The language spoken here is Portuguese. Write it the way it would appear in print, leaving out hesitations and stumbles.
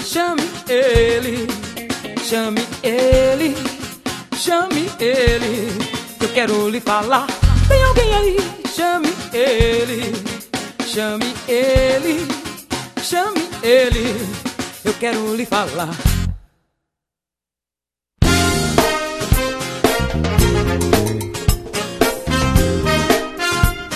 chame ele, chame ele, chame ele, eu quero lhe falar. Tem alguém aí? Chame ele, chame ele, chame ele, eu quero lhe falar.